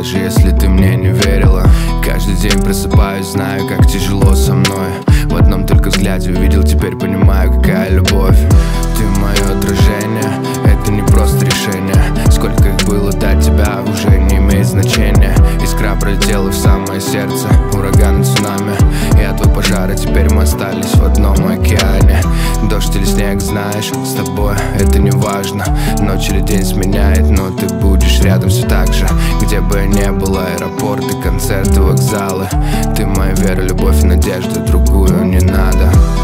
даже если ты мне не верила. Каждый день просыпаюсь, знаю, как тяжело со мной. В одном только взгляде увидел, теперь понимаю, какая любовь. Ты мое отражение, это не просто решение. Сколько их было до тебя, уже не имеет значения. Искра пролетела в самое сердце, ураган и цунами. Я твой пожар, а теперь мы остались в одном океане. Дождь или снег, знаешь, с тобой это не важно. Ночь или день сменяет, но ты будешь рядом все так же. Где бы я ни был, аэропорты, концерты, вокзалы. Ты моя вера, любовь и надежда, другую не надо.